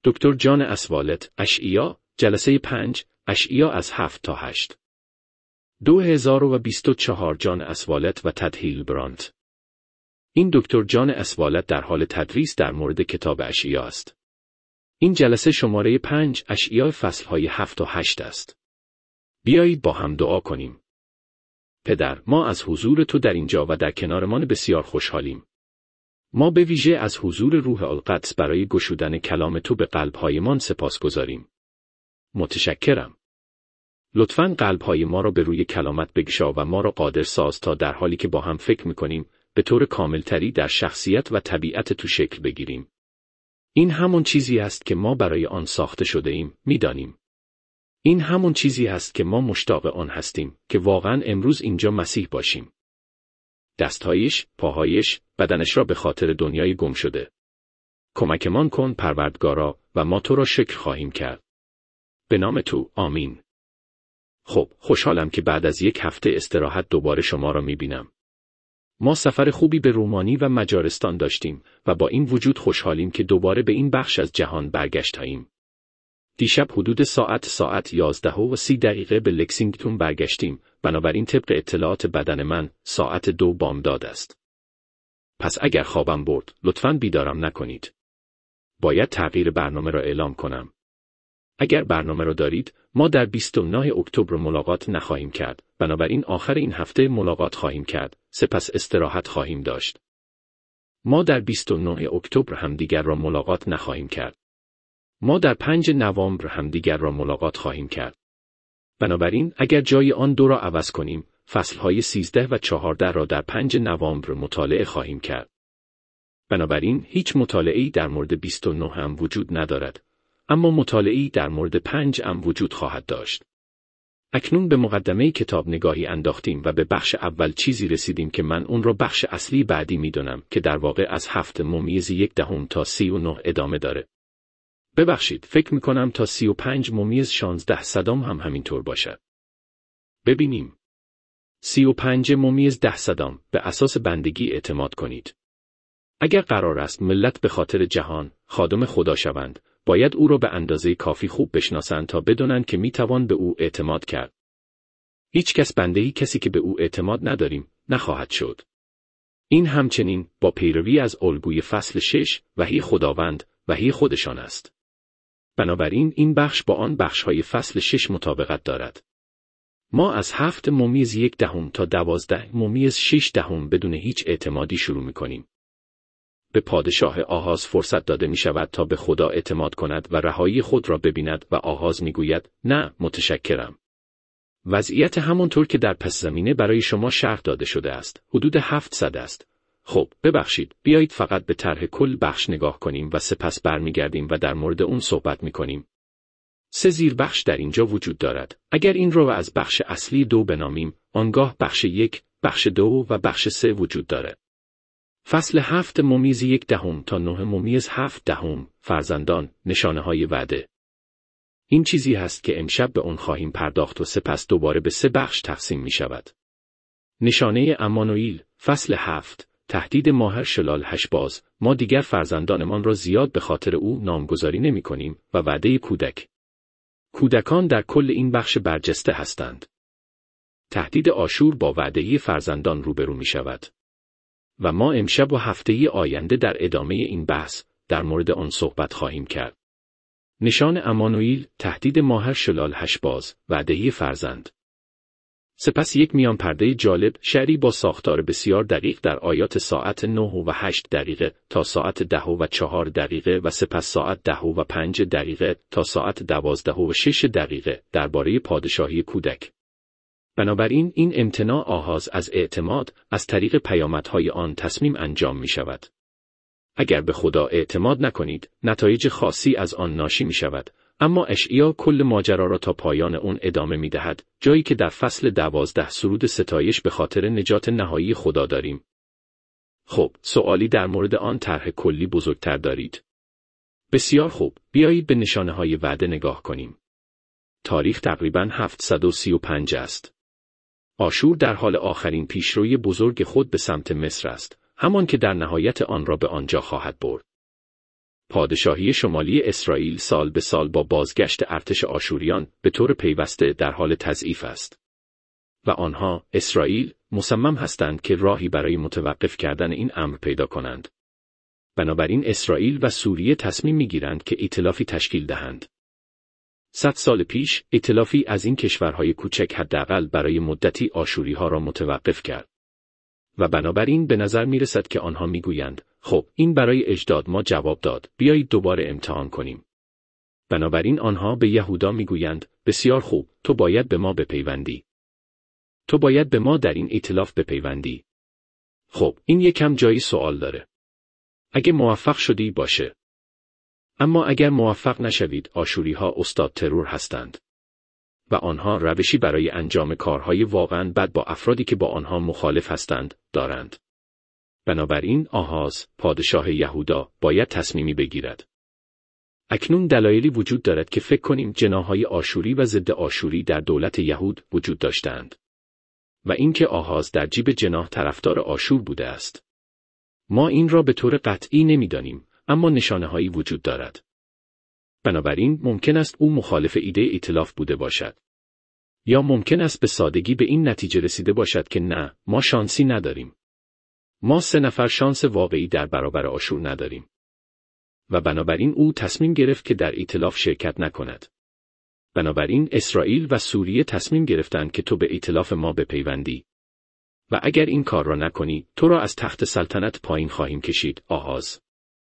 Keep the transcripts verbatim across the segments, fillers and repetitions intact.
دکتر جان اسوالت، اشعیا، جلسه پنج، اشعیا از هفت تا هشت. دو هزار و بیست و چهار جان اسوالت و تد هیلبرانت. این دکتر جان اسوالت در حال تدریس در مورد کتاب اشعیا است. این جلسه شماره پنج اشعیا فصلهای هفت تا هشت است. بیایید با هم دعا کنیم. پدر، ما از حضور تو در اینجا و در کنارمان بسیار خوشحالیم. ما به ویژه از حضور روح القدس برای گشودن کلام تو به قلب‌هایمان سپاسگزاریم. متشکرم. لطفاً قلب‌های ما را به روی کلامت بگشا و ما را قادر ساز تا در حالی که با هم فکر می‌کنیم به طور کاملتری در شخصیت و طبیعت تو شکل بگیریم. این همون چیزی است که ما برای آن ساخته شده ایم، می‌دانیم. این همون چیزی است که ما مشتاق آن هستیم که واقعاً امروز اینجا مسیح باشیم. دستهایش، پاهایش، بدنش را به خاطر دنیای گم شده. کمکمان کن پروردگارا و ما تو را شکر خواهیم کرد. به نام تو، آمین. خب، خوشحالم که بعد از یک هفته استراحت دوباره شما را می‌بینم. ما سفر خوبی به رومانی و مجارستان داشتیم و با این وجود خوشحالیم که دوباره به این بخش از جهان برگشتیم. دیشب حدود ساعت ساعت یازده و سی دقیقه به لکسینگتون برگشتیم، بنابراین طبق اطلاعات بدن من ساعت دو بامداد است. پس اگر خوابم برد، لطفاً بیدارم نکنید. باید تغییر برنامه را اعلام کنم. اگر برنامه را دارید، ما در بیست و نه اکتبر ملاقات نخواهیم کرد، بنابراین آخر این هفته ملاقات خواهیم کرد، سپس استراحت خواهیم داشت. ما در بیست و نه اکتبر همدیگر را ملاقات نخواهیم کرد. ما در پنج نوامبر همدیگر را ملاقات خواهیم کرد. بنابراین اگر جای آن دو را عوض کنیم، فصلهای سیزده و چهارده را در پنج نوامبر مطالعه خواهیم کرد. بنابراین هیچ مطالعه‌ای در مورد بیست و نه هم وجود ندارد، اما مطالعه‌ای در مورد پنج هم وجود خواهد داشت. اکنون به مقدمه کتاب نگاهی انداختیم و به بخش اول چیزی رسیدیم که من اون را بخش اصلی بعدی می‌دونم که در واقع از هفت ممیز یک دهم تا سی و نه ادامه داره. ببخشید، فکر می‌کنم تا سی و پنج ممیز شانزده صدام هم همینطور باشد. ببینیم. سی و پنج ممیز ده صدام، به اساس بندگی اعتماد کنید. اگر قرار است ملت به خاطر جهان خادم خدا شوند، باید او را به اندازه کافی خوب بشناسند تا بدانند که میتوان به او اعتماد کرد. هیچ کس بندهی کسی که به او اعتماد نداریم نخواهد شد. این همچنین با پیروی از الگوی فصل شش وحی خداوند وحی خودشان است. بنابراین این بخش با آن بخش‌های فصل شش مطابقت دارد. ما از هفت ممیز یک دهم تا دوازده ممیز شش دهم بدون هیچ اعتمادی شروع می‌کنیم. به پادشاه آحاز فرصت داده می شود تا به خدا اعتماد کند و رهایی خود را ببیند و آحاز می گوید نه متشکرم. وضعیت همانطور که در پس زمینه برای شما شرح داده شده است، حدود هفتصد است. خب، ببخشید، بیایید فقط به طرح کل بخش نگاه کنیم و سپس برمیگردیم و در مورد اون صحبت می کنیم. سه زیر بخش در اینجا وجود دارد. اگر این را از بخش اصلی دو بنامیم، آنگاه بخش یک، بخش دو و بخش سه وجود دارد. فصل هفت ممیز یک دهم تا نه ممیز هفت دهم، فرزندان، نشانه های وعده. این چیزی هست که امشب به اون خواهیم پرداخت و سپس دوباره به سه بخش تقسیم می شود. نشانه امانوئیل، فصل هفت، تهدید ماهر شلال هشباز، ما دیگر فرزندانمان را زیاد به خاطر او نامگذاری نمی کنیم و وعده کودک. کودکان در کل این بخش برجسته هستند. تهدید آشور با وعده فرزندان روبرو می شود. و ما امشب و هفته آینده در ادامه این بحث در مورد آن صحبت خواهیم کرد. نشان امانوئیل، تهدید ماهر شلال هشباز، وعده فرزند. سپس یک میان پرده جالب، شعری با ساختار بسیار دقیق در آیات ساعت نه و هشت دقیقه تا ساعت ده و چهار دقیقه و سپس ساعت ده و پنج دقیقه تا ساعت دوازده و شش دقیقه درباره پادشاهی کودک. بنابراین این امتناع آحاز از اعتماد از طریق پیامدهای آن تصمیم انجام می شود. اگر به خدا اعتماد نکنید، نتایج خاصی از آن ناشی می شود، اما اشعیا کل ماجرا را تا پایان اون ادامه می دهد، جایی که در فصل دوازده سرود ستایش به خاطر نجات نهایی خدا داریم. خب، سوالی در مورد آن طرح کلی بزرگتر دارید؟ بسیار خوب، بیایید به نشانه های وعده نگاه کنیم. تاریخ تقریباً هفتصد و سی و پنج است. آشور در حال آخرین پیشروی بزرگ خود به سمت مصر است، همان که در نهایت آن را به آنجا خواهد برد. پادشاهی شمالی اسرائیل سال به سال با بازگشت ارتش آشوریان به طور پیوسته در حال تضعیف است. و آنها، اسرائیل، مصمم هستند که راهی برای متوقف کردن این امر پیدا کنند. بنابراین اسرائیل و سوریه تصمیم می‌گیرند که ائتلافی تشکیل دهند. صد سال پیش، ائتلافی از این کشورهای کوچک حداقل برای مدتی آشوری‌ها را متوقف کرد. و بنابراین به نظر می‌رسد که آنها می‌گویند، خب این برای اجداد ما جواب داد، بیایید دوباره امتحان کنیم. بنابراین آنها به یهودا می‌گویند، بسیار خوب، تو باید به ما بپیوندی. تو باید به ما در این ائتلاف بپیوندی. خب، این یکم جایی سوال داره. اگه موفق شدی باشه. اما اگر موفق نشوید، آشوری‌ها استاد ترور هستند. و آنها روشی برای انجام کارهای واقعاً بد با افرادی که با آنها مخالف هستند، دارند. بنابراین آهاز، پادشاه یهودا، باید تصمیمی بگیرد. اکنون دلایلی وجود دارد که فکر کنیم جناح‌های آشوری و ضد آشوری در دولت یهود وجود داشتند. و اینکه آهاز در جیب جناح طرفدار آشور بوده است. ما این را به طور قطعی نمی‌دانیم، اما نشانه‌هایی وجود دارد. بنابراین ممکن است او مخالف ایده ائتلاف بوده باشد. یا ممکن است به سادگی به این نتیجه رسیده باشد که نه، ما شانسی نداریم. ما سه نفر شانس واقعی در برابر آشور نداریم. و بنابراین او تصمیم گرفت که در ائتلاف شرکت نکند. بنابراین اسرائیل و سوریه تصمیم گرفتند که تو به ائتلاف ما بپیوندی. و اگر این کار را نکنی، تو را از تخت سلطنت پایین خواهیم کشید، آهاز.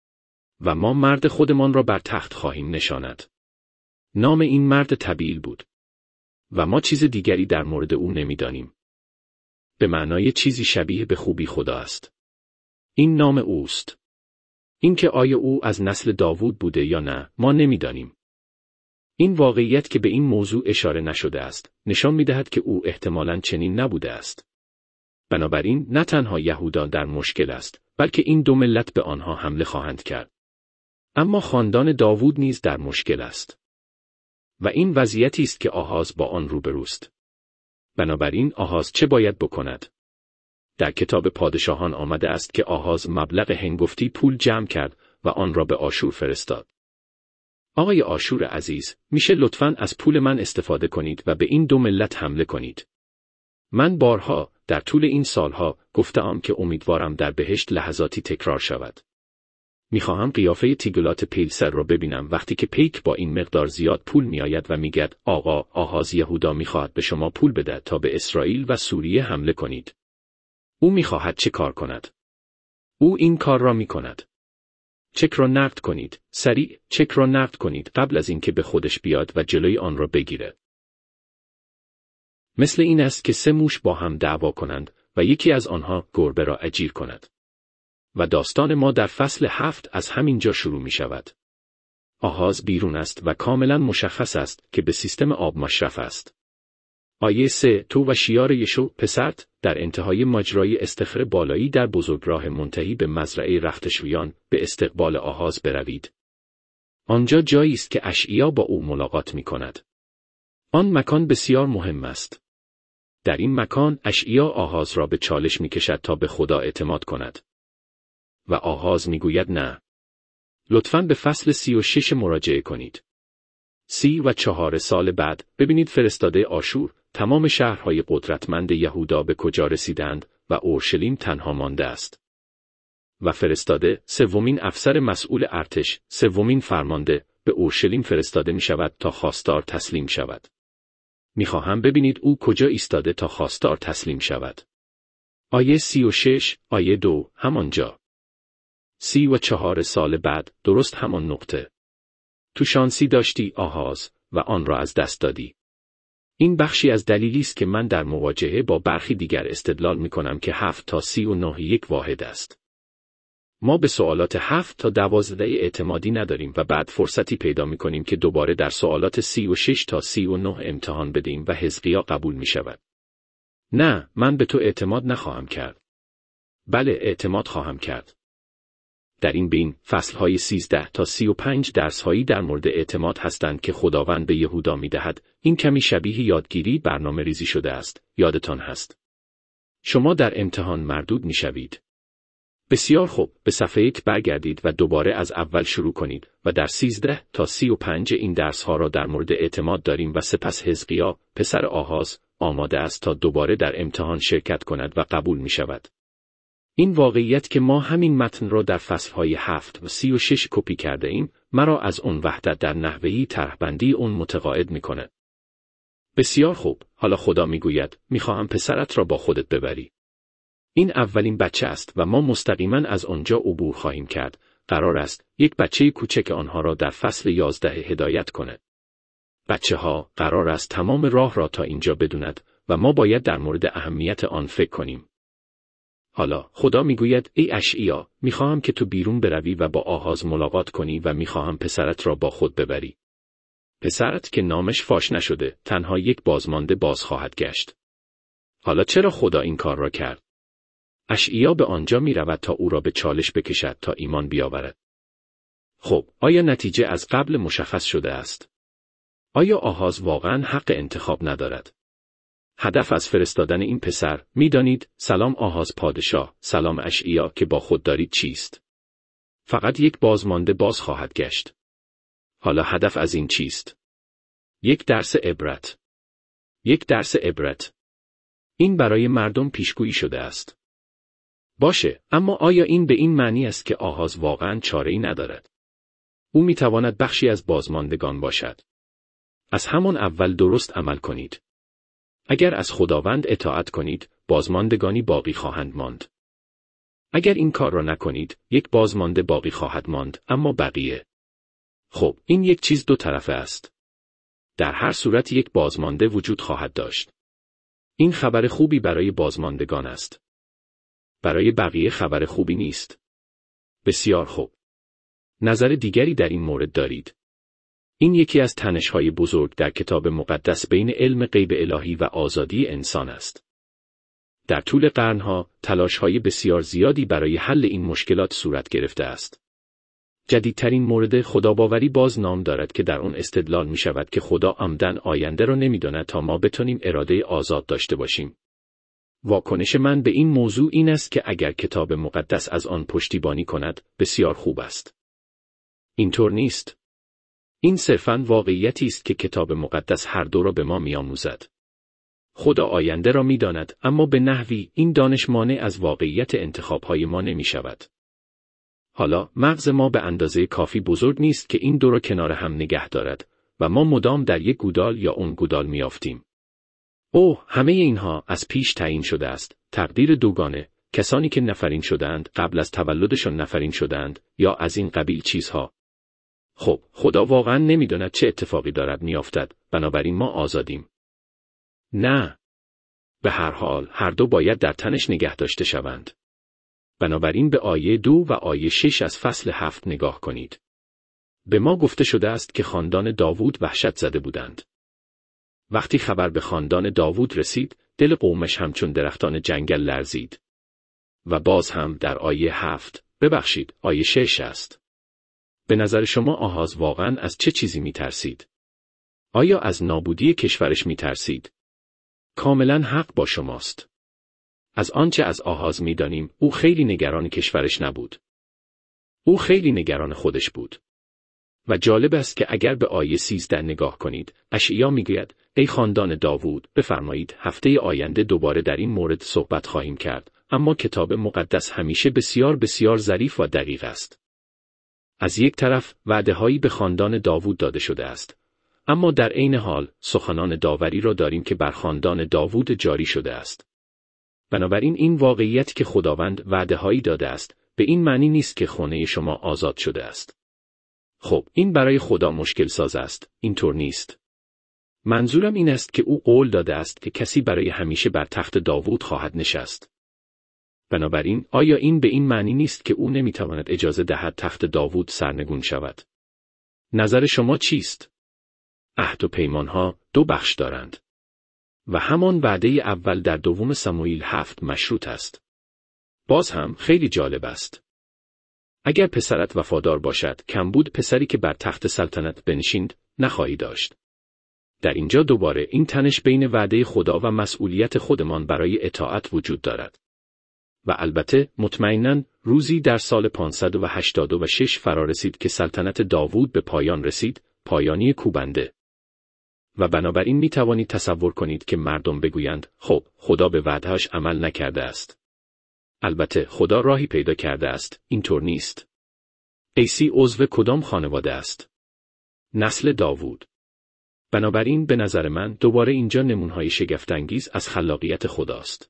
و ما مرد خودمان را بر تخت خواهیم نشاند. نام این مرد طبیعی بود. و ما چیز دیگری در مورد او نمیدانیم. به معنای چیزی شبیه به خوبی خدا است. این نام اوست. اینکه آیا او از نسل داوود بوده یا نه، ما نمیدانیم. این واقعیت که به این موضوع اشاره نشده است، نشان می‌دهد که او احتمالاً چنین نبوده است. بنابراین نه تنها یهودا در مشکل است، بلکه این دو ملت به آنها حمله خواهند کرد. اما خاندان داوود نیز در مشکل است. و این وضعیتی است که آهاز با آن روبروست. بنابراین آهاز چه باید بکند؟ در کتاب پادشاهان آمده است که آهاز مبلغ هنگفتی پول جمع کرد و آن را به آشور فرستاد. آقای آشور عزیز، میشه لطفاً از پول من استفاده کنید و به این دو ملت حمله کنید. من بارها در طول این سالها گفتم که امیدوارم در بهشت لحظاتی تکرار شود. میخواهم قیافه تیگلات پیلسر را ببینم وقتی که پیک با این مقدار زیاد پول میآید و میگد آقا آهاز یهودا میخواهد به شما پول بده تا به اسرائیل و سوریه حمله کنید. او میخواهد چه کار کند؟ او این کار را میکند. چک را نقد کنید، سریع چک را نقد کنید قبل از اینکه به خودش بیاد و جلوی آن را بگیرد. مثل این است که سه موش با هم دعوا کنند و یکی از آنها گربه را اجیر کند. و داستان ما در فصل هفت از همین جا شروع می شود. آهاز بیرون است و کاملا مشخص است که به سیستم آب مشرف است. آیه سه تو و شیار یشو پسرت در انتهای مجرای استخر بالایی در بزرگراه منتهی به مزرعه رختشویان به استقبال آهاز بروید. آنجا جایی است که اشعیا با او ملاقات می کند. آن مکان بسیار مهم است. در این مکان اشعیا آهاز را به چالش می کشد تا به خدا اعتماد کند. و آهاز می گوید نه. لطفاً به فصل سی و شش مراجعه کنید. سی و چهار سال بعد ببینید فرستاده آشور تمام شهرهای قدرتمند یهودا به کجا رسیدند و اورشلیم تنها مانده است. و فرستاده سومین افسر مسئول ارتش، سومین فرمانده به اورشلیم فرستاده می شود تا خواستار تسلیم شود. می خواهم ببینید او کجا ایستاده تا خواستار تسلیم شود. آیه سی و شش، آیه دو، همانجا. سی و چهار سال بعد، درست همان نقطه. تو شانسی داشتی آهاز و آن را از دست دادی. این بخشی از دلیلی است که من در مواجهه با برخی دیگر استدلال می کنم که هفت تا سی و نه یک واحد است. ما به سوالات هفت تا دوازده اعتمادی نداریم و بعد فرصتی پیدا می کنیم که دوباره در سوالات سی و شش تا سی و نه امتحان بدیم و حزقیا قبول می شود. نه، من به تو اعتماد نخواهم کرد. بله، اعتماد خواهم کرد. در این بین، فصلهای سیزده تا سی و پنج درسهایی در مورد اعتماد هستند که خداوند به یهودا می دهد. این کمی شبیه یادگیری برنامه ریزی شده است. یادتان هست. شما در امتحان مردود می شوید. بسیار خوب، به صفحه یک برگردید و دوباره از اول شروع کنید و در سیزده تا سی و پنج این درس ها را در مورد اعتماد داریم و سپس حزقیا، پسر آحاز، آماده است تا دوباره در امتحان شرکت کند و قبول می شود. این واقعیت که ما همین متن را در فصلهای هفت و سی و شش کپی کرده ایم، مرا از اون وحدت در نحوهی طرحبندی اون متقاعد می کنه. بسیار خوب، حالا خدا می گوید، می خواهم پسرت را با خودت ببری. این اولین بچه است و ما مستقیما از آنجا عبور خواهیم کرد. قرار است یک بچه کوچک آنها را در فصل یازده هدایت کنه. بچه ها قرار است تمام راه را تا اینجا بدوند و ما باید در مورد اهمیت آن فکر کنیم. حالا خدا میگوید ای اشعیا، میخواهم که تو بیرون بروی و با آحاز ملاقات کنی و میخواهم پسرت را با خود ببری. پسرت که نامش فاش نشده، تنها یک بازمانده باز خواهد گشت. حالا چرا خدا این کار را کرد؟ اشعیا به آنجا می رود تا او را به چالش بکشد تا ایمان بیاورد. خب، آیا نتیجه از قبل مشخص شده است؟ آیا آحاز واقعا حق انتخاب ندارد؟ هدف از فرستادن این پسر، می دانید، سلام آحاز پادشاه، سلام اشعیا که با خود دارید چیست؟ فقط یک بازمانده باز خواهد گشت. حالا هدف از این چیست؟ یک درس عبرت. یک درس عبرت. این برای مردم پیشگویی شده است. باشه، اما آیا این به این معنی است که آحاز واقعاً چاره‌ای ندارد؟ او میتواند بخشی از بازماندگان باشد. از همان اول درست عمل کنید. اگر از خداوند اطاعت کنید، بازماندگانی باقی خواهند ماند. اگر این کار را نکنید، یک بازمانده باقی خواهد ماند، اما بقیه. خب، این یک چیز دو طرفه است. در هر صورت یک بازمانده وجود خواهد داشت. این خبر خوبی برای بازماندگان است. برای بقیه خبر خوبی نیست. بسیار خوب. نظر دیگری در این مورد دارید. این یکی از تنش‌های بزرگ در کتاب مقدس بین علم غیب الهی و آزادی انسان است. در طول قرنها، تلاش‌های بسیار زیادی برای حل این مشکلات صورت گرفته است. جدیدترین مورد خداباوری باز نام دارد که در آن استدلال می شود که خدا عمدن آینده را نمی‌داند تا ما بتونیم اراده آزاد داشته باشیم. واکنش من به این موضوع این است که اگر کتاب مقدس از آن پشتیبانی کند، بسیار خوب است. اینطور نیست. این صرفاً واقعیتی است که کتاب مقدس هر دو را به ما می‌آموزد. خدا آینده را می‌داند، اما به نحوی این دانش مانع از واقعیت انتخاب‌های ما نمی‌شود. حالا مغز ما به اندازه کافی بزرگ نیست که این دو را کنار هم نگه دارد و ما مدام در یک گودال یا اون گودال میافتیم. اوه، همه اینها از پیش تعیین شده است. تقدیر دوگانه، کسانی که نفرین شدند قبل از تولدشان نفرین شدند یا از این قبیل چیزها. خب، خدا واقعا نمیداند چه اتفاقی دارد میافتد، بنابراین ما آزادیم. نه. به هر حال هر دو باید در تنش نگه داشته شوند. بنابراین به آیه دو و آیه شش از فصل هفت نگاه کنید. به ما گفته شده است که خاندان داوود وحشت زده بودند. وقتی خبر به خاندان داوود رسید، دل قومش همچون درختان جنگل لرزید. و باز هم در آیه هفت، ببخشید، آیه شش است. به نظر شما آحاز واقعاً از چه چیزی می ترسید؟ آیا از نابودی کشورش می ترسید؟ کاملاً حق با شماست. از آنچه از آحاز می دانیم، او خیلی نگران کشورش نبود. او خیلی نگران خودش بود. و جالب است که اگر به آیه سیزده نگاه کنید، اشعیا میگوید ای خاندان داوود، بفرمایید هفته آینده دوباره در این مورد صحبت خواهیم کرد، اما کتاب مقدس همیشه بسیار بسیار ظریف و دقیق است. از یک طرف وعده‌هایی به خاندان داوود داده شده است، اما در عین حال سخنان داوری را داریم که بر خاندان داوود جاری شده است. بنابراین این واقعیت که خداوند وعده‌هایی داده است، به این معنی نیست که خانه شما آزاد شده است. خب، این برای خدا مشکل ساز است، اینطور نیست. منظورم این است که او قول داده است که کسی برای همیشه بر تخت داوود خواهد نشست. بنابراین آیا این به این معنی نیست که او نمیتواند اجازه دهد تخت داوود سرنگون شود؟ نظر شما چیست؟ عهد و پیمانها دو بخش دارند. و همان وعده اول در دوم سموئیل هفت مشروط است. باز هم خیلی جالب است. اگر پسرت وفادار باشد، کمبود پسری که بر تخت سلطنت بنشیند، نخواهی داشت. در اینجا دوباره این تنش بین وعده خدا و مسئولیت خودمان برای اطاعت وجود دارد. و البته مطمئناً روزی در سال پانصد و هشتاد و شش فرا رسید که سلطنت داوود به پایان رسید، پایانی کوبنده. و بنابراین می توانید تصور کنید که مردم بگویند خب خدا به وعده‌اش عمل نکرده است. البته خدا راهی پیدا کرده است، اینطور نیست. عیسی عضو کدام خانواده است؟ نسل داوود. بنابراین به نظر من دوباره اینجا نمونه‌های شگفت‌انگیز از خلاقیت خداست.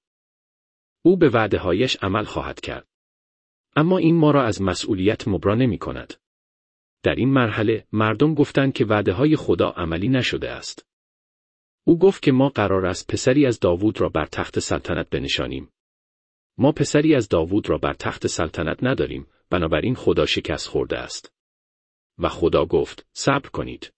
او به وعده‌هایش عمل خواهد کرد. اما این ما را از مسئولیت مبرا نمی‌کند. در این مرحله مردم گفتند که وعده‌های خدا عملی نشده است. او گفت که ما قرار است پسری از داوود را بر تخت سلطنت بنشانیم. ما پسری از داوود را بر تخت سلطنت نداریم، بنابراین خدا شکست خورده است. و خدا گفت صبر کنید.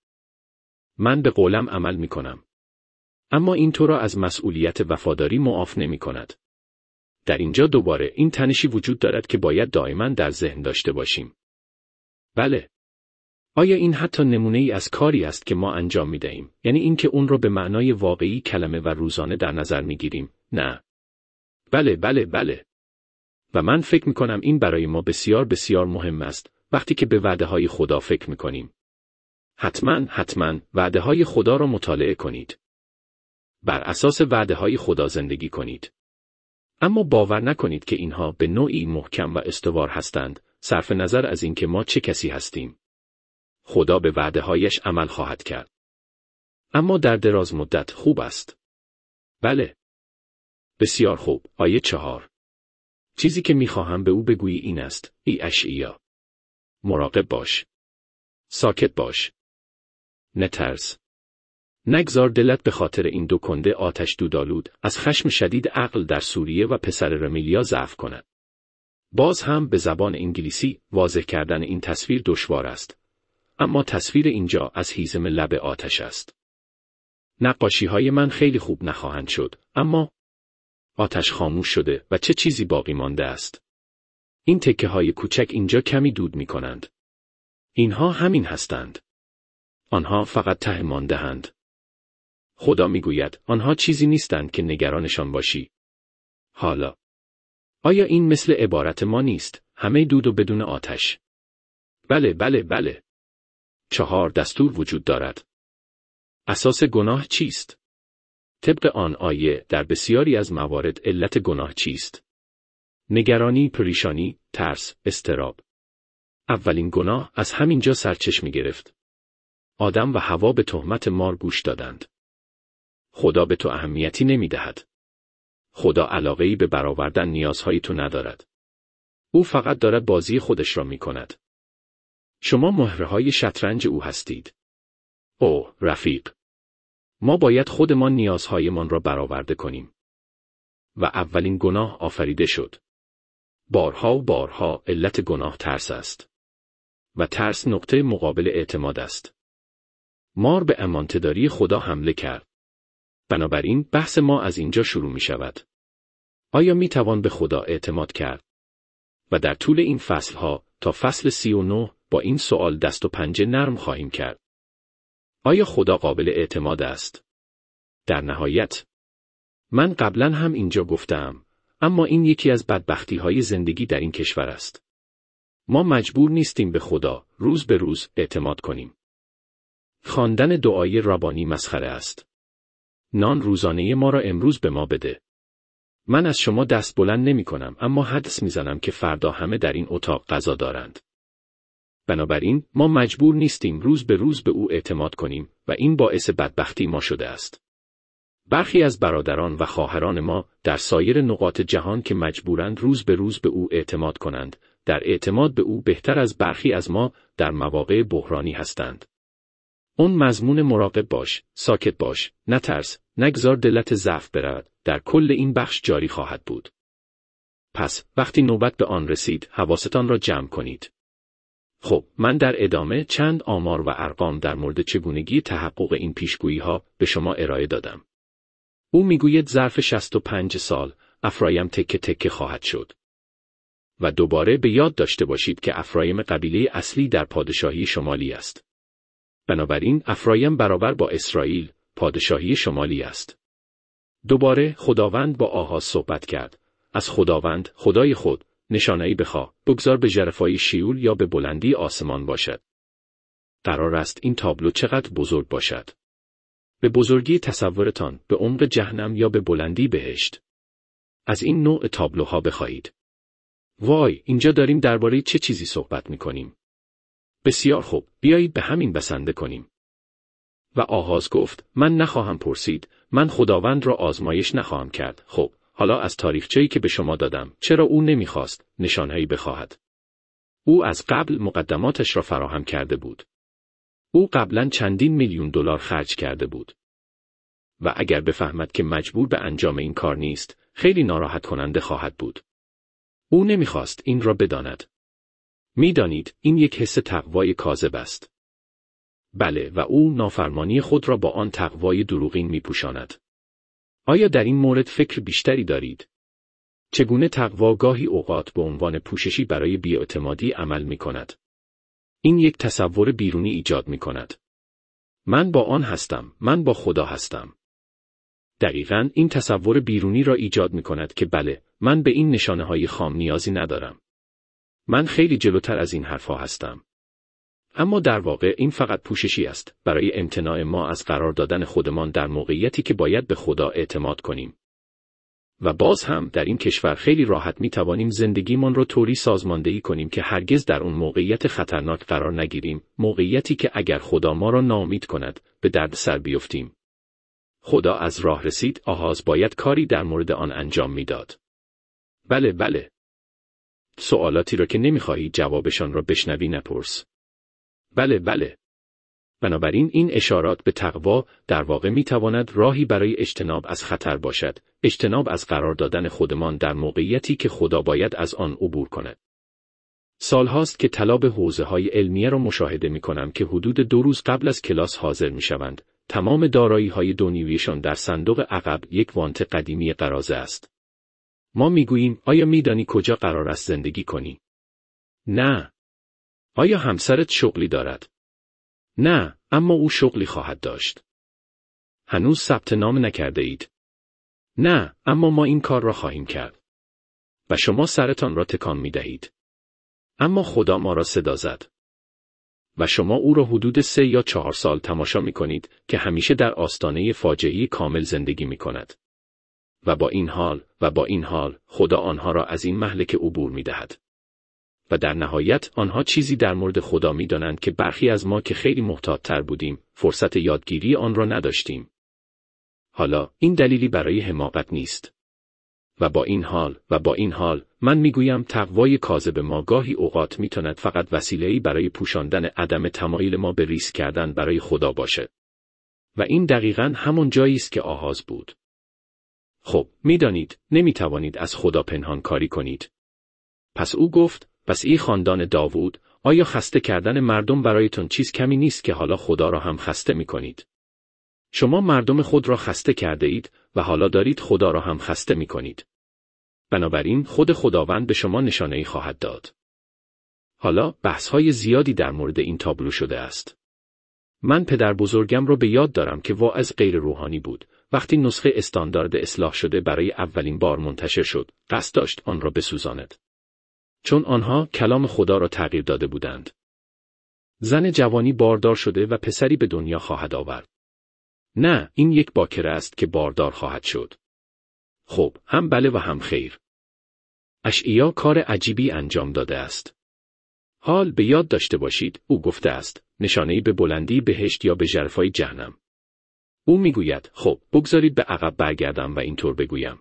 من به قولم عمل می کنم. اما این تو را از مسئولیت وفاداری معاف نمی کند. در اینجا دوباره این تنشی وجود دارد که باید دائما در ذهن داشته باشیم. بله. آیا این حتی نمونه ای از کاری است که ما انجام می دهیم؟ یعنی این که اون را به معنای واقعی کلمه و روزانه در نظر می گیریم؟ نه. بله بله بله. و من فکر می کنم این برای ما بسیار بسیار مهم است وقتی که به وعده های خدا فکر می کنیم. حتما حتما وعده های خدا را مطالعه کنید. بر اساس وعده های خدا زندگی کنید. اما باور نکنید که اینها به نوعی محکم و استوار هستند، صرف نظر از اینکه ما چه کسی هستیم. خدا به وعده هایش عمل خواهد کرد. اما در دراز مدت خوب است. بله. بسیار خوب. آیه چهار. چیزی که میخواهم به او بگویی این است، ای اشعیا. مراقب باش. ساکت باش. نترس. نگذار دلت به خاطر این دو کنده آتش دودآلود از خشم شدید عقل در سوریه و پسر رمیلیا ضعف کند. باز هم به زبان انگلیسی واضح کردن این تصویر دشوار است. اما تصویر اینجا از هیزم لب آتش است. نقاشی های من خیلی خوب نخواهند شد، اما آتش خاموش شده و چه چیزی باقی مانده است. این تکه های کوچک اینجا کمی دود می کنند. اینها همین هستند. آنها فقط ته مانده اند. خدا می گوید آنها چیزی نیستند که نگرانشان باشی. حالا آیا این مثل عبارت ما نیست؟ همه دود و بدون آتش. بله بله بله. چهار دستور وجود دارد. اساس گناه چیست؟ طبق آن آیه در بسیاری از موارد علت گناه چیست؟ نگرانی، پریشانی، ترس، اضطراب. اولین گناه از همینجا سرچشمه گرفت. آدم و حوا به تهمت مار گوش دادند. خدا به تو اهمیتی نمی دهد. خدا علاقه‌ای به برآوردن نیازهای تو ندارد. او فقط دارد بازی خودش را می کند. شما مهره‌های شطرنج او هستید. اوه رفیق. ما باید خودمان نیازهایمان را برآورده کنیم. و اولین گناه آفریده شد. بارها و بارها علت گناه ترس است. و ترس نقطه مقابل اعتماد است. مار به امانتداری خدا حمله کرد. بنابراین بحث ما از اینجا شروع می شود. آیا می توان به خدا اعتماد کرد؟ و در طول این فصلها تا فصل سی و نه با این سوال دست و پنجه نرم خواهیم کرد. آیا خدا قابل اعتماد است؟ در نهایت من قبلا هم اینجا گفتم، اما این یکی از بدبختی‌های زندگی در این کشور است. ما مجبور نیستیم به خدا روز به روز اعتماد کنیم. خواندن دعای ربانی مسخره است. نان روزانه ما را امروز به ما بده. من از شما دست بلند نمی کنم، اما حدس می زنم که فردا همه در این اتاق غذا دارند. بنابراین ما مجبور نیستیم روز به روز به او اعتماد کنیم و این باعث بدبختی ما شده است. برخی از برادران و خواهران ما در سایر نقاط جهان که مجبورند روز به روز به او اعتماد کنند، در اعتماد به او بهتر از برخی از ما در مواقع بحرانی هستند. اون مضمون مراقب باش، ساکت باش، نترس، نگذار دلت ضعف برود، در کل این بخش جاری خواهد بود. پس وقتی نوبت به آن رسید، حواستان را جمع کنید. خب، من در ادامه چند آمار و ارقام در مورد چگونگی تحقق این پیشگویی‌ها به شما ارائه دادم. او میگوید ظرف شصت و پنج سال افرایم تکه تکه خواهد شد. و دوباره به یاد داشته باشید که افرایم قبیله اصلی در پادشاهی شمالی است. بنابراین افرایم برابر با اسرائیل پادشاهی شمالی است. دوباره خداوند با آحاز صحبت کرد. از خداوند خدای خود نشانه‌ای بخواه، بگذار به ژرفای شیول یا به بلندی آسمان باشد. قرار است این تابلو چقدر بزرگ باشد. به بزرگی تصورتان، به عمق جهنم یا به بلندی بهشت. از این نوع تابلوها بخواهید. وای، اینجا داریم درباره چه چیزی صحبت می‌کنیم؟ بسیار خوب، بیایید به همین بسنده کنیم. و آغاز گفت، من نخواهم پرسید، من خداوند را آزمایش نخواهم کرد. خب، حالا از تاریخچه‌ای که به شما دادم، چرا او نمی‌خواست نشانه‌ای بخواهد؟ او از قبل مقدماتش را فراهم کرده بود. او قبلاً چندین میلیون دلار خرج کرده بود. و اگر بفهمد که مجبور به انجام این کار نیست، خیلی ناراحت کننده خواهد بود. او نمی‌خواست این را بداند. می‌دانید، این یک حس تقوای کاذب است. بله، و او نافرمانی خود را با آن تقوای دروغین می‌پوشاند. آیا در این مورد فکر بیشتری دارید؟ چگونه تقوا گاهی اوقات به عنوان پوششی برای بی‌اعتمادی عمل می‌کند؟ این یک تصور بیرونی ایجاد می‌کند. من با آن هستم، من با خدا هستم. دقیقاً این تصور بیرونی را ایجاد می‌کند که بله، من به این نشانه‌های خام نیازی ندارم. من خیلی جلوتر از این حرفها هستم. اما در واقع این فقط پوششی است برای امتناع ما از قرار دادن خودمان در موقعیتی که باید به خدا اعتماد کنیم. و باز هم در این کشور خیلی راحت می توانیم زندگیمان را طوری سازماندهی کنیم که هرگز در اون موقعیت خطرناک قرار نگیریم، موقعیتی که اگر خدا ما را ناامید کند، به دردسر بیفتیم. خدا از راه رسید، آغاز باید کاری در مورد آن انجام میداد. بله بله. سوالاتی را که نمیخواهی جوابشان را بشنوی نپرس. بله بله. بنابراین این اشارات به تقوا در واقع میتواند راهی برای اجتناب از خطر باشد، اجتناب از قرار دادن خودمان در موقعیتی که خدا باید از آن عبور کند. سالهاست که طلاب حوزه‌های علمیه را مشاهده می‌کنم که حدود دو روز قبل از کلاس حاضر می‌شوند. تمام دارایی‌های دونیویشان در صندوق عقب یک وانت قدیمی قراضه است. ما می‌گوییم آیا می‌دانی کجا قرار است زندگی کنی؟ نه. آیا همسرت شغلی دارد؟ نه، اما او شغلی خواهد داشت. هنوز ثبت نام نکرده اید؟ نه، اما ما این کار را خواهیم کرد. و شما سرتان را تکان می دهید. اما خدا ما را صدا زد. و شما او را حدود سه یا چهار سال تماشا می کنید که همیشه در آستانه فاجعه‌ای کامل زندگی می کند. و با این حال، و با این حال، خدا آنها را از این مهلک عبور می دهد. و در نهایت آنها چیزی در مورد خدا می دانند که برخی از ما که خیلی محتاط تر بودیم، فرصت یادگیری آن را نداشتیم. حالا این دلیلی برای حماقت نیست. و با این حال، و با این حال، من میگویم تقوای کاذب ما گاهی اوقات میتواند فقط وسیله‌ای برای پوشاندن عدم تمایل ما به ریسک کردن برای خدا باشد. و این دقیقاً همون جایی است که آغاز بود. خب، میدانید، نمیتوانید از خدا پنهان کاری کنید. پس او گفت، پس ای خاندان داوود، آیا خسته کردن مردم برایتون چیز کمی نیست که حالا خدا را هم خسته میکنید؟ شما مردم خود را خسته کرده اید و حالا دارید خدا را هم خسته میکنید. بنابراین خود خداوند به شما نشانه‌ای خواهد داد. حالا بحث‌های زیادی در مورد این تابلو شده است. من پدر بزرگم را به یاد دارم که واعظ غیر روحانی بود. وقتی نسخه استاندارد اصلاح شده برای اولین بار منتشر شد، قصد داشت آن را بسوزاند. چون آنها کلام خدا را تغییر داده بودند. زن جوانی باردار شده و پسری به دنیا خواهد آورد. نه، این یک باکره است که باردار خواهد شد. خب، هم بله و هم خیر. اشعیا کار عجیبی انجام داده است. حال به یاد داشته باشید، او گفته است، نشانه‌ای به بلندی بهشت یا به ژرفای جهنم. او میگوید، خب، بگذارید به عقب برگردم و اینطور بگویم.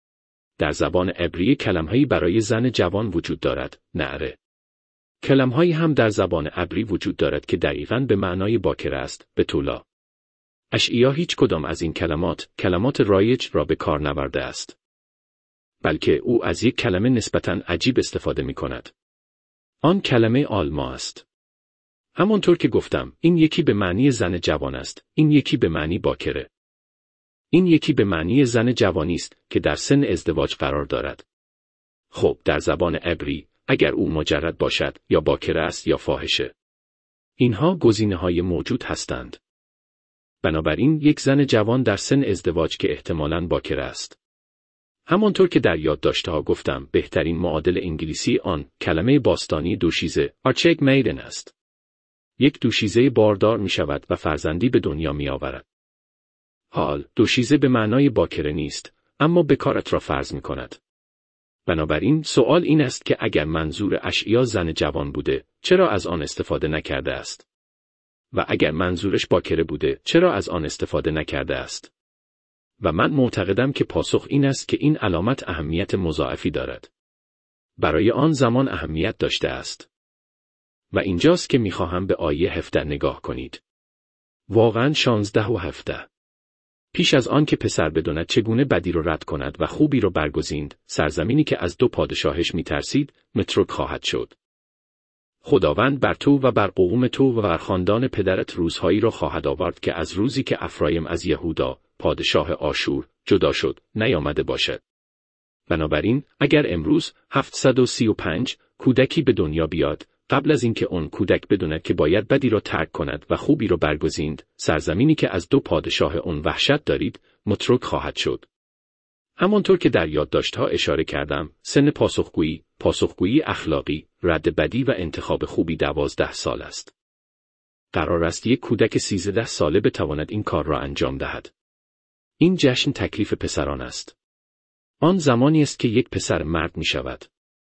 در زبان عبری کلمه‌ای برای زن جوان وجود دارد، نعره. کلمه‌هایی هم در زبان عبری وجود دارد که دقیقاً به معنای باکره است، بتولا. اشعیا هیچ کدام از این کلمات، کلمات رایج را به کار نبرده است. بلکه او از یک کلمه نسبتاً عجیب استفاده می کند. آن کلمه آلما است. همانطور که گفتم، این یکی به معنی زن جوان است، این یکی به معنی باکره. این یکی به معنی زن جوانی است که در سن ازدواج قرار دارد. خب، در زبان عبری، اگر او مجرد باشد، یا باکره است یا فاحشه. اینها گزینه‌های موجود هستند. بنابراین یک زن جوان در سن ازدواج که احتمالاً باکره است. همانطور که در یادداشت‌ها گفتم، بهترین معادل انگلیسی آن کلمه باستانی دوشیزه آرچگ میدن است. یک دوشیزه باردار می شود و فرزندی به دنیا می آورد. حال، دوشیزه به معنای باکره نیست، اما بکارت را فرض می کند. بنابراین سوال این است که اگر منظور اشعیا زن جوان بوده، چرا از آن استفاده نکرده است؟ و اگر منظورش باکره بوده، چرا از آن استفاده نکرده است؟ و من معتقدم که پاسخ این است که این علامت اهمیت مضاعفی دارد. برای آن زمان اهمیت داشته است. و اینجاست که میخواهم به آیه هفده نگاه کنید. واقعاً شانزده و هفده. پیش از آن که پسر بداند چگونه بدی را رد کند و خوبی را برگزیند، سرزمینی که از دو پادشاهش میترسید، متروک خواهد شد. خداوند بر تو و بر قوم تو و بر خاندان پدرت روزهایی را خواهد آورد که از روزی که افرایم از یهودا، پادشاه آشور، جدا شد، نیامده باشد. بنابراین، اگر امروز هفتصد و سی و پنج کودکی به دنیا بیاد، قبل از اینکه اون کودک بدوند که باید بدی را ترک کند و خوبی را برگزیند، سرزمینی که از دو پادشاه اون وحشت دارید، متروک خواهد شد. همانطور که در یادداشت‌ها اشاره کردم، سن پاسخگویی، پاسخگویی اخلاقی، رد بدی و انتخاب خوبی دوازده سال است. قرار است یک کودک سیزده ساله بتواند این کار را انجام دهد. این جشن تکلیف پسران است. آن زمانی است که یک پسر مرد می شود.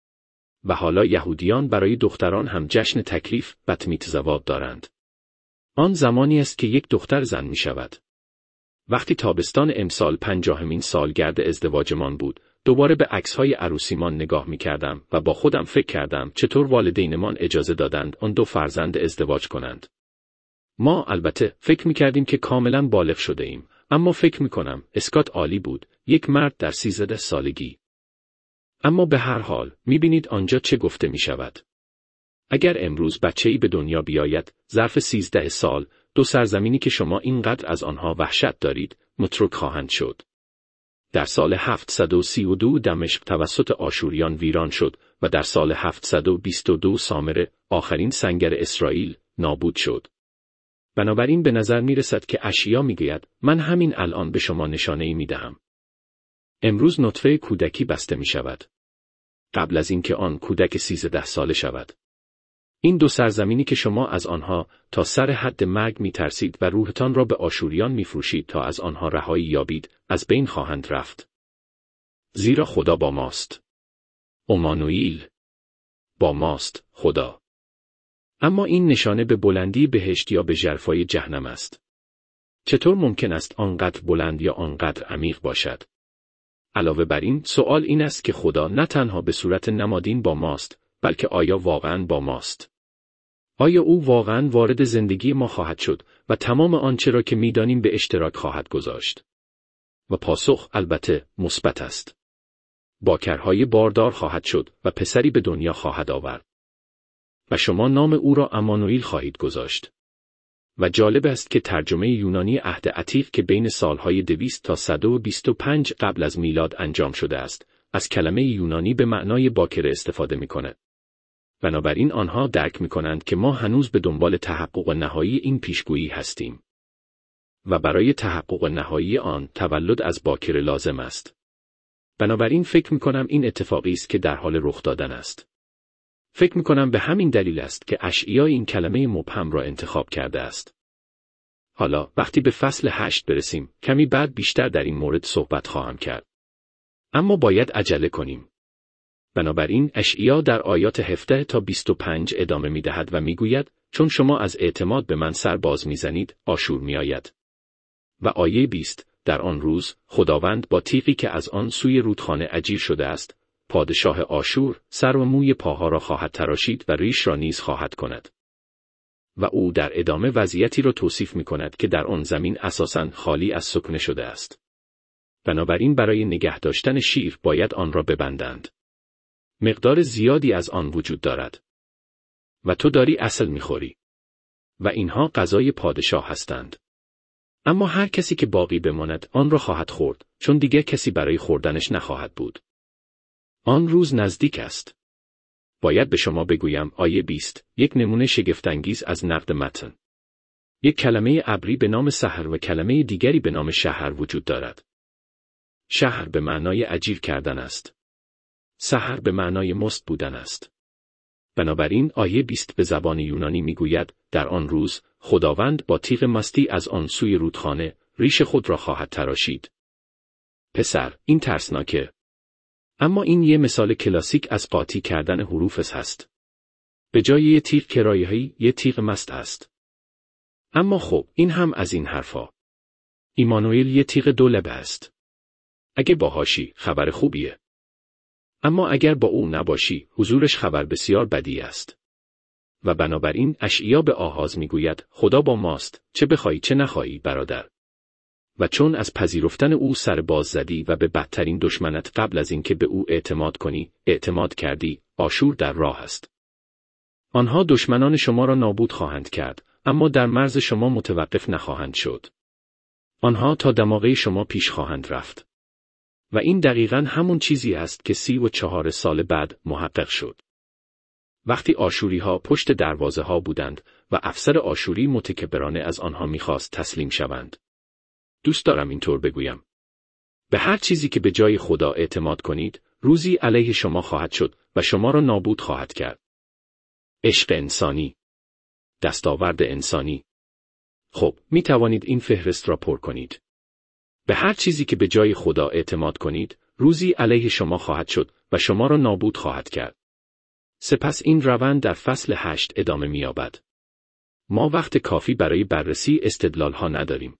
و حالا یهودیان برای دختران هم جشن تکلیف بت میتزواد دارند. آن زمانی است که یک دختر زن می شود. وقتی تابستان امسال پنجاهمین سالگرد ازدواجمان بود، دوباره به عکس‌های عروسیمان نگاه می کردم و با خودم فکر کردم چطور والدینمان اجازه دادند آن دو فرزند ازدواج کنند. ما البته فکر می کردیم که کاملا بالغ شده ایم، اما فکر می کنم اسکات عالی بود، یک مرد در سیزده سالگی. اما به هر حال، می بینید آنجا چه گفته می شود. اگر امروز بچه‌ای به دنیا بیاید، ظرف سیزده سال، دو سرزمینی که شما اینقدر از آنها وحشت دارید، متروک خواهند شد. در سال هفتصد و سی و دو دمشق توسط آشوریان ویران شد و در سال هفتصد و بیست و دو سامره، آخرین سنگر اسرائیل، نابود شد. بنابراین به نظر می رسد که اشعیا می گوید من همین الان به شما نشانه ای می دهم. امروز نطفه کودکی بسته می شود. قبل از اینکه آن کودک سیزده ساله شود. این دو سرزمینی که شما از آنها تا سر حد مرگ می ترسید و روحتان را به آشوریان می فروشید تا از آنها رهایی یابید، از بین خواهند رفت. زیرا خدا با ماست. امانوئیل. با ماست، خدا. اما این نشانه به بلندی بهشت یا به ژرفای جهنم است. چطور ممکن است آنقدر بلند یا آنقدر عمیق باشد؟ علاوه بر این، سوال این است که خدا نه تنها به صورت نمادین با ماست، بلکه آیا واقعاً با ماست؟ آیا او واقعاً وارد زندگی ما خواهد شد و تمام آنچه را که می‌دانیم به اشتراک خواهد گذاشت؟ و پاسخ البته مثبت است. باکرهای باردار خواهد شد و پسری به دنیا خواهد آورد. و شما نام او را امانوئیل خواهید گذاشت. و جالب است که ترجمه یونانی عهد عتیق که بین سالهای دویست تا صد و بیست و پنج قبل از میلاد انجام شده است، از کلمه یونانی به معنای باکره استفاده می‌کند. بنابراین آنها درک می‌کنند که ما هنوز به دنبال تحقق نهایی این پیشگویی هستیم. و برای تحقق نهایی آن، تولد از باکره لازم است. بنابراین فکر می‌کنم این اتفاقی است که در حال رخ دادن است. فکر می‌کنم به همین دلیل است که اشعیا این کلمه مبهم را انتخاب کرده است. حالا وقتی به فصل هشت برسیم، کمی بعد بیشتر در این مورد صحبت خواهم کرد. اما باید عجله کنیم. بنابراین اشعیا در آیات هفده تا بیست و پنج ادامه می‌دهد و می‌گوید چون شما از اعتماد به من سر باز می‌زنید، آشور می‌آید. و آیه بیست، در آن روز خداوند با تیغی که از آن سوی رودخانه اجیر شده است، پادشاه آشور سر و موی پاها را خواهد تراشید و ریش را نیز خواهد کند. و او در ادامه وضعیتی را توصیف می‌کند که در آن زمین اساساً خالی از سکنه شده است. بنابراین برای نگه داشتن شیر باید آن را ببندند. مقدار زیادی از آن وجود دارد. و تو داری عسل می‌خوری. و اینها غذای پادشاه هستند. اما هر کسی که باقی بماند آن را خواهد خورد، چون دیگر کسی برای خوردنش نخواهد بود. آن روز نزدیک است. باید به شما بگویم آیه بیست، یک نمونه شگفت‌انگیز از نقد متن. یک کلمه ابری به نام سحر و کلمه دیگری به نام شهر وجود دارد. شهر به معنای اجیر کردن است. سحر به معنای مست بودن است. بنابراین آیه بیست به زبان یونانی میگوید در آن روز خداوند با تیغ مستی از آن سوی رودخانه ریش خود را خواهد تراشید. پسر، این ترسناکه. اما این یه مثال کلاسیک از قاطی کردن حروف هست. به جای یه تیغ کرایه‌ای یه تیغ مست است. اما خب این هم از این حرفا. ایمانوئل یه تیغ دو لبه است. اگه باهاشی خبر خوبیه. اما اگر با او نباشی حضورش خبر بسیار بدی است. و بنابراین اشعیا به آحاز میگوید خدا با ماست، چه بخوای چه نخواهی برادر. و چون از پذیرفتن او سر باز زدی و به بدترین دشمنت قبل از اینکه به او اعتماد کنی اعتماد کردی، آشور در راه است. آنها دشمنان شما را نابود خواهند کرد، اما در مرز شما متوقف نخواهند شد. آنها تا دماغه شما پیش خواهند رفت. و این دقیقاً همون چیزی است که سی و چهار سال بعد محقق شد. وقتی آشوری ها پشت دروازه ها بودند و افسر آشوری متکبرانه از آنها میخواست تسلیم شوند. دوست دارم اینطور بگویم. به هر چیزی که به جای خدا اعتماد کنید، روزی علیه شما خواهد شد و شما را نابود خواهد کرد. عشق انسانی. دستاورد انسانی. خب، می توانید این فهرست را پر کنید. به هر چیزی که به جای خدا اعتماد کنید، روزی علیه شما خواهد شد و شما را نابود خواهد کرد. سپس این روند در فصل هشت ادامه می‌یابد. ما وقت کافی برای بررسی استدلال‌ها نداریم.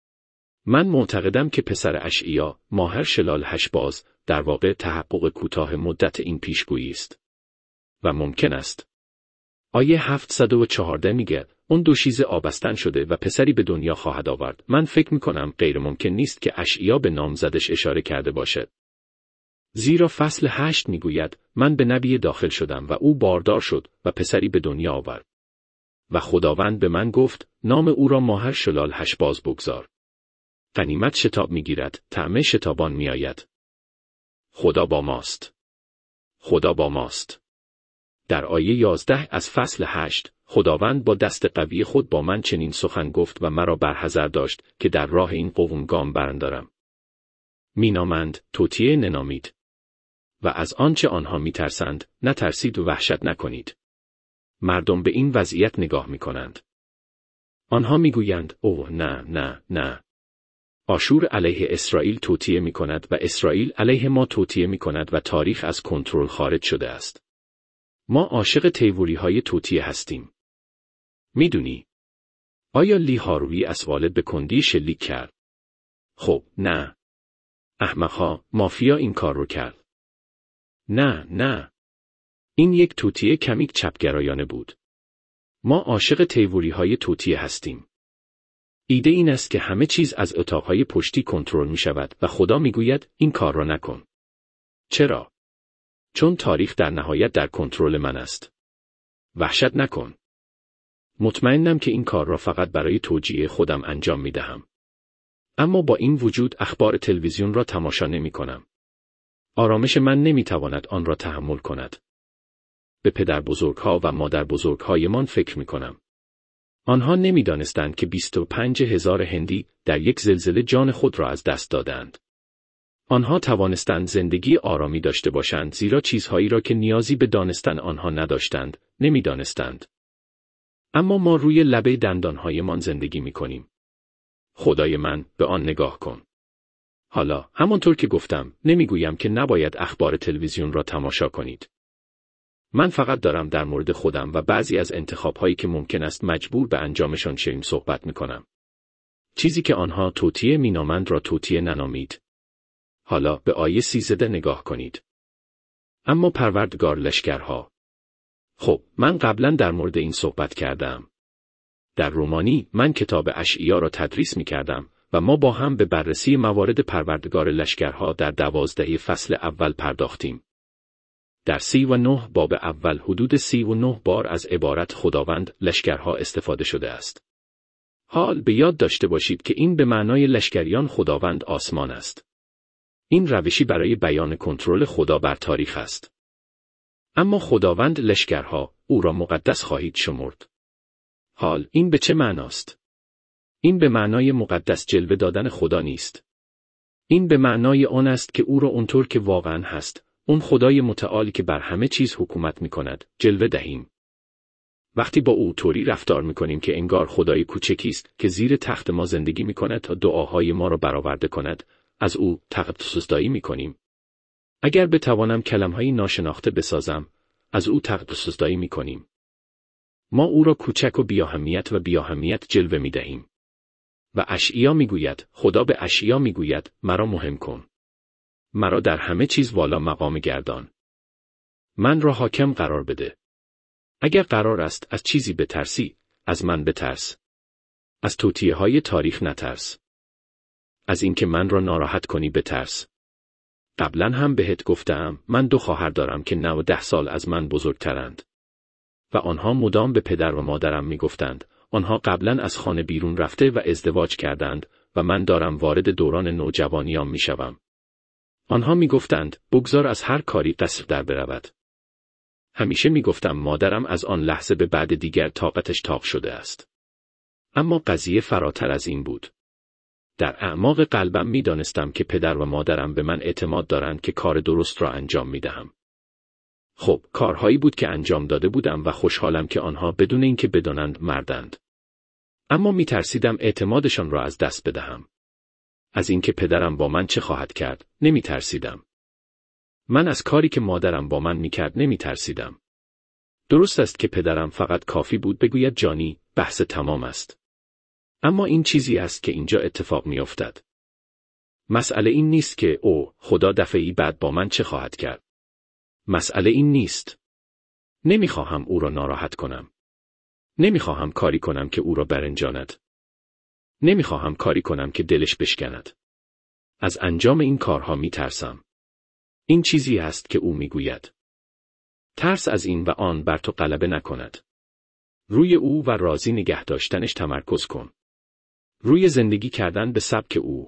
من معتقدم که پسر اشعیا، ماهر شلال هشباز، در واقع تحقق کوتاه مدت این پیشگویی است. و ممکن است. آیه هفتصد و چهارده میگه اون دوشیزه آبستن شده و پسری به دنیا خواهد آورد. من فکر میکنم غیر ممکن نیست که اشعیا به نامزدش اشاره کرده باشد. زیرا فصل هشت میگوید من به نبی داخل شدم و او باردار شد و پسری به دنیا آورد. و خداوند به من گفت نام او را ماهر شلال هشباز بگذار. غنیمت شتاب میگیرد، طعمه شتابان میآید. خدا با ماست. خدا با ماست. در آیه یازده از فصل هشت، خداوند با دست قوی خود با من چنین سخن گفت و مرا برحذر داشت که در راه این قوم گام برندارم. مینامند، توطیه ننامید. و از آنچه آنها میترسند، نترسید و وحشت نکنید. مردم به این وضعیت نگاه میکنند. آنها میگویند، اوه نه نه نه. آشور علیه اسرائیل توطیه میکند و اسرائیل علیه ما توطیه میکند و تاریخ از کنترل خارج شده است. ما عاشق تیوری های توطیه هستیم. میدونی؟ آیا لی هاروی اسوالد به کندی شلیک کرد؟ خب، نه. احمقها، مافیا این کار رو کرد. نه، نه. این یک توطیه کمیک چپگرایانه بود. ما عاشق تیوری های توطیه هستیم. ایده این است که همه چیز از اتاقهای پشتی کنترل می شود و خدا می گوید این کار را نکن. چرا؟ چون تاریخ در نهایت در کنترل من است. وحشت نکن. مطمئنم که این کار را فقط برای توجیه خودم انجام می دهم. اما با این وجود اخبار تلویزیون را تماشا نمی کنم. آرامش من نمی تواند آن را تحمل کند. به پدر بزرگها و مادر بزرگهایمان فکر می کنم. آنها نمی دانستند که بیست و پنج هزار هندی در یک زلزله جان خود را از دست دادند. آنها توانستند زندگی آرامی داشته باشند زیرا چیزهایی را که نیازی به دانستن آنها نداشتند، نمی دانستند. اما ما روی لبه دندانهایمان زندگی می کنیم. خدای من، به آن نگاه کن. حالا، همانطور که گفتم، نمیگویم که نباید اخبار تلویزیون را تماشا کنید. من فقط دارم در مورد خودم و بعضی از انتخاب‌هایی که ممکن است مجبور به انجامشان شویم صحبت می‌کنم. چیزی که آنها توطیه مینامند را توطیه ننامید. حالا به آیه سیزده نگاه کنید. اما پروردگار لشکرها. خب، من قبلا در مورد این صحبت کردم. در رومانی من کتاب اشعیا را تدریس می‌کردم و ما با هم به بررسی موارد پروردگار لشکرها در دوازده فصل اول پرداختیم. در سی و نه باب اول حدود سی و نه بار از عبارت خداوند لشکرها استفاده شده است. حال به یاد داشته باشید که این به معنای لشکریان خداوند آسمان است. این روشی برای بیان کنترل خدا بر تاریخ است. اما خداوند لشکرها، او را مقدس خواهید شمرد. حال این به چه معناست؟ این به معنای مقدس جلوه دادن خدا نیست. این به معنای آن است که او را اونطور که واقعا هست، اون خدای متعالی که بر همه چیز حکومت می کند، جلوه دهیم. وقتی با او طوری رفتار می کنیم که انگار خدای کوچکی است که زیر تخت ما زندگی می کند تا دعاهای ما را برآورده کند، از او تقدس‌دایی می کنیم. اگر بتوانم کلمه‌های ناشناخته بسازم، از او تقدس‌دایی می کنیم. ما او را کوچک و بی‌اهمیت و بی‌اهمیت جلوه می دهیم. و اشعیا می گوید، خدا به اشعیا می گوید، مرا مهم کن. مرا در همه چیز والا مقام گردان. من را حاکم قرار بده. اگر قرار است از چیزی بترسی، از من بترس. از توطئه‌های تاریخ نترس. از اینکه من را ناراحت کنی بترس. قبلا هم بهت گفتم، من دو خواهر دارم که نه و ده سال از من بزرگترند. و آنها مدام به پدر و مادرم می گفتند، آنها قبلا از خانه بیرون رفته و ازدواج کردند و من دارم وارد دوران نوجوانیام می شوم. آنها می گفتند، بگذار از هر کاری قصر در برود. همیشه می گفتم مادرم از آن لحظه به بعد دیگر طاقتش تاق شده است. اما قضیه فراتر از این بود. در اعماق قلبم می دانستم که پدر و مادرم به من اعتماد دارند که کار درست را انجام می دهم. خب، کارهایی بود که انجام داده بودم و خوشحالم که آنها بدون اینکه بدانند مردند. اما می ترسیدم اعتمادشان را از دست بدهم. از اینکه پدرم با من چه خواهد کرد، نمی ترسیدم. من از کاری که مادرم با من می کرد نمی ترسیدم. درست است که پدرم فقط کافی بود بگوید جانی، بحث تمام است. اما این چیزی است که اینجا اتفاق می افتد. مسئله این نیست که او خدا دفعی بعد با من چه خواهد کرد. مسئله این نیست. نمی خواهم او را ناراحت کنم. نمی خواهم کاری کنم که او را برنجاند. نمی خواهم کاری کنم که دلش بشکند. از انجام این کارها می ترسم. این چیزی است که او می گوید. ترس از این و آن بر تو غلبه نکند. روی او و راضی نگه داشتنش تمرکز کن. روی زندگی کردن به سبک او.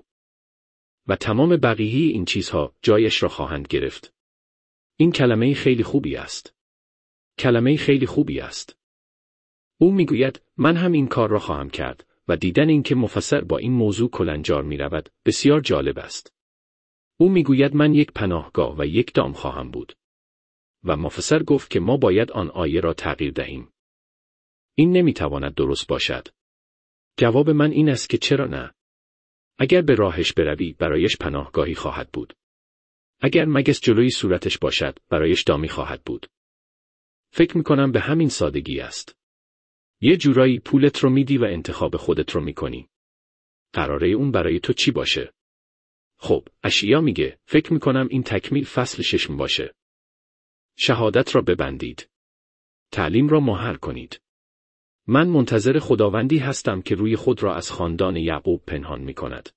و تمام بقیه این چیزها جایش را خواهند گرفت. این کلمه خیلی خوبی است. کلمه خیلی خوبی است. او می گوید من هم این کار را خواهم کرد و دیدن اینکه مفسر با این موضوع کلنجار می رود بسیار جالب است. او می گوید من یک پناهگاه و یک دام خواهم بود. و مفسر گفت که ما باید آن آیه را تغییر دهیم. این نمی تواند درست باشد. جواب من این است که چرا نه؟ اگر به راهش بروی برایش پناهگاهی خواهد بود. اگر مگس جلوی صورتش باشد برایش دامی خواهد بود. فکر می کنم به همین سادگی است. یه جورایی پولت رو میدی و انتخاب خودت رو میکنی. قراره اون برای تو چی باشه؟ خب، اشعیا میگه، فکر می کنم این تکمیل فصل ششم باشه. شهادت را ببندید. تعلیم را مهر کنید. من منتظر خداوندی هستم که روی خود را از خاندان یعقوب پنهان می کند.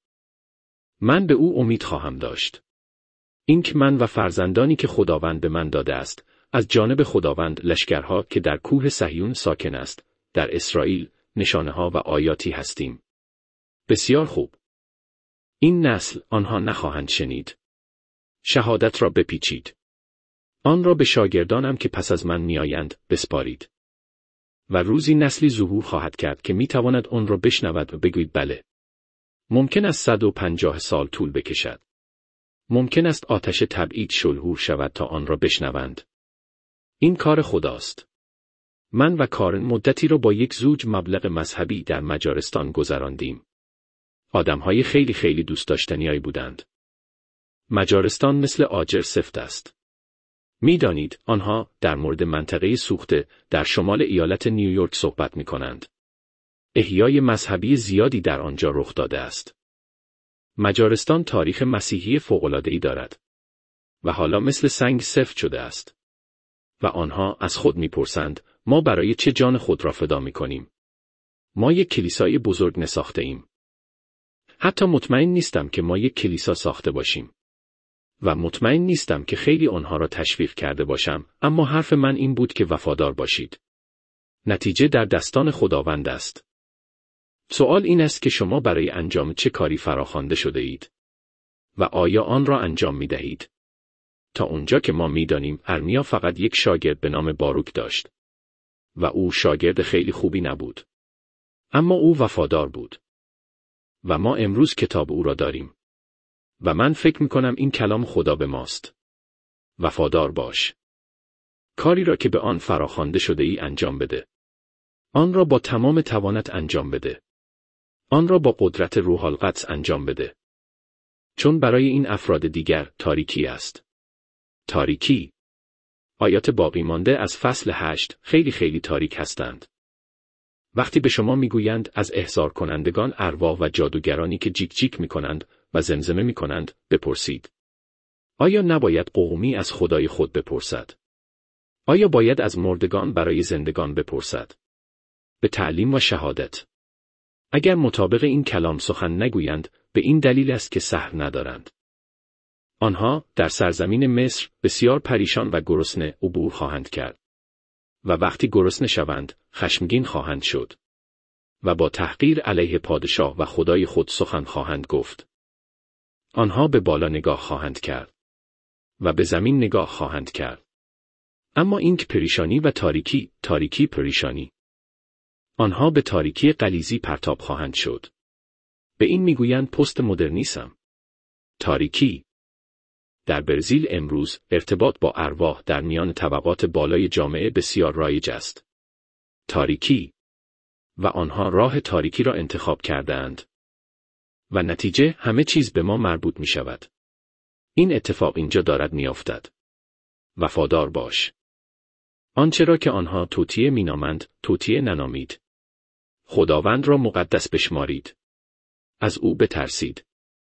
من به او امید خواهم داشت. اینکه من و فرزندانی که خداوند به من داده است، از جانب خداوند لشکرها که در کوه صهیون ساکن است، در اسرائیل، نشانه ها و آیاتی هستیم. بسیار خوب. این نسل آنها نخواهند شنید. شهادت را بپیچید. آن را به شاگردانم که پس از من میآیند بسپارید. و روزی نسلی ظهور خواهد کرد که میتواند آن را بشنود و بگوید بله. ممکن است صد و پنجاه سال طول بکشد. ممکن است آتش تبعید شلهور شود تا آن را بشنوند. این کار خداست. من و کارن مدتی را با یک زوج مبلغ مذهبی در مجارستان گذراندیم. آدمهای خیلی خیلی دوست داشتنیایی بودند. مجارستان مثل آجر سفت است. میدانید آنها در مورد منطقه سوخته در شمال ایالت نیویورک صحبت می کنند. احیای مذهبی زیادی در آنجا رخ داده است. مجارستان تاریخ مسیحی فوق‌العاده‌ای دارد. و حالا مثل سنگ سفت شده است. و آنها از خود میپرسند ما برای چه جان خود را فدا می کنیم؟ ما یک کلیسای بزرگ نساخته ایم. حتی مطمئن نیستم که ما یک کلیسا ساخته باشیم. و مطمئن نیستم که خیلی آنها را تشویق کرده باشم، اما حرف من این بود که وفادار باشید. نتیجه در دستان خداوند است. سوال این است که شما برای انجام چه کاری فراخوانده شده اید؟ و آیا آن را انجام می دهید؟ تا اونجا که ما می دانیم ارمیا فقط یک شاگرد به نام باروک داشت. و او شاگرد خیلی خوبی نبود. اما او وفادار بود. و ما امروز کتاب او را داریم. و من فکر میکنم این کلام خدا به ماست. وفادار باش. کاری را که به آن فراخوانده شده ای انجام بده. آن را با تمام توانت انجام بده. آن را با قدرت روح القدس انجام بده. چون برای این افراد دیگر تاریکی است. تاریکی. آیات باقی مانده از فصل هشت خیلی خیلی تاریک هستند. وقتی به شما میگویند از احضار کنندگان ارواح و جادوگرانی که جیک جیک میکنند و زمزمه میکنند بپرسید. آیا نباید قومی از خدای خود بپرسد؟ آیا باید از مردگان برای زندگان بپرسد؟ به تعلیم و شهادت. اگر مطابق این کلام سخن نگویند، به این دلیل است که سحر ندارند. آنها در سرزمین مصر بسیار پریشان و گرسنه عبور خواهند کرد. و وقتی گرسنه شوند، خشمگین خواهند شد. و با تحقیر علیه پادشاه و خدای خود سخن خواهند گفت. آنها به بالا نگاه خواهند کرد. و به زمین نگاه خواهند کرد. اما این که پریشانی و تاریکی، تاریکی پریشانی. آنها به تاریکی غلیظی پرتاب خواهند شد. به این میگویند پست مدرنیسم. تاریکی. در برزیل امروز ارتباط با ارواح در میان طبقات بالای جامعه بسیار رایج است. تاریکی. و آنها راه تاریکی را انتخاب کرده‌اند. و نتیجه همه چیز به ما مربوط می شود. این اتفاق اینجا دارد می افتد. وفادار باش. آنچه را که آنها توطیه می نامند، توطیه ننامید. خداوند را مقدس بشمارید. از او بترسید.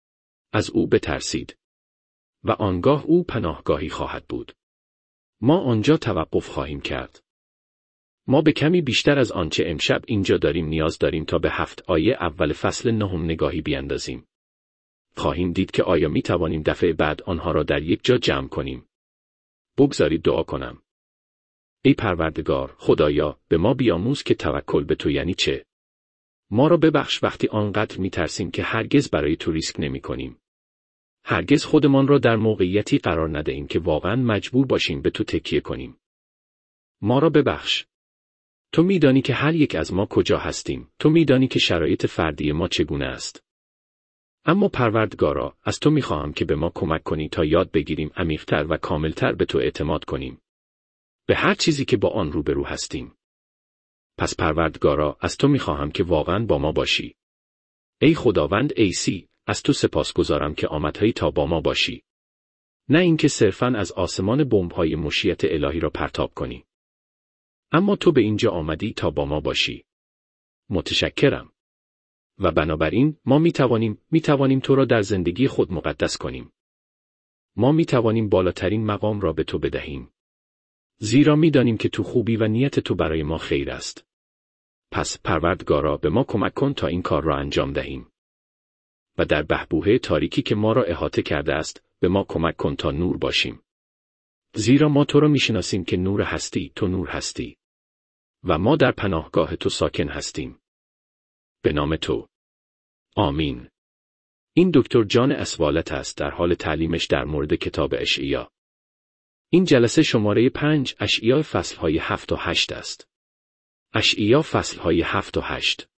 از او بترسید. و آنگاه او پناهگاهی خواهد بود. ما آنجا توقف خواهیم کرد. ما به کمی بیشتر از آنچه امشب اینجا داریم نیاز داریم تا به هفت آیه اول فصل نهم نگاهی بیاندازیم. خواهیم دید که آیا می توانیم دفعه بعد آنها را در یک جا جمع کنیم. بگذارید دعا کنم. ای پروردگار خدایا، به ما بیاموز که توکل به تو یعنی چه. ما را ببخش وقتی آنقدر می ترسیم که هرگز برای تو ریسک نمی کنیم. هرگز خودمان را در موقعیتی قرار ندهیم که واقعا مجبور باشیم به تو تکیه کنیم. ما را ببخش. تو میدانی که هر یک از ما کجا هستیم. تو میدانی که شرایط فردی ما چگونه است. اما پروردگارا، از تو میخواهم که به ما کمک کنی تا یاد بگیریم عمیق‌تر و کاملتر به تو اعتماد کنیم. به هر چیزی که با آن روبرو هستیم. پس پروردگارا، از تو میخواهم که واقعا با ما باشی. ای خداوند عیسی، از تو سپاسگزارم که آمده‌ای تا با ما باشی. نه اینکه صرفاً از آسمان بمب‌های مشیت الهی را پرتاب کنی. اما تو به اینجا آمدی تا با ما باشی. متشکرم. و بنابراین ما می توانیم می توانیم تو را در زندگی خود مقدس کنیم. ما می توانیم بالاترین مقام را به تو بدهیم. زیرا می دانیم که تو خوبی و نیت تو برای ما خیر است. پس پروردگارا، به ما کمک کن تا این کار را انجام دهیم. و در بحبوحه تاریکی که ما را احاطه کرده است، به ما کمک کن تا نور باشیم. زیرا ما تو را می شناسیم که نور هستی، تو نور هستی. و ما در پناهگاه تو ساکن هستیم. به نام تو. آمین. این دکتر جان اسوالت است در حال تعلیمش در مورد کتاب اشعیا. این جلسه شماره پنج اشعیا فصلهای هفت و هشت است. اشعیا فصلهای هفت و هشت.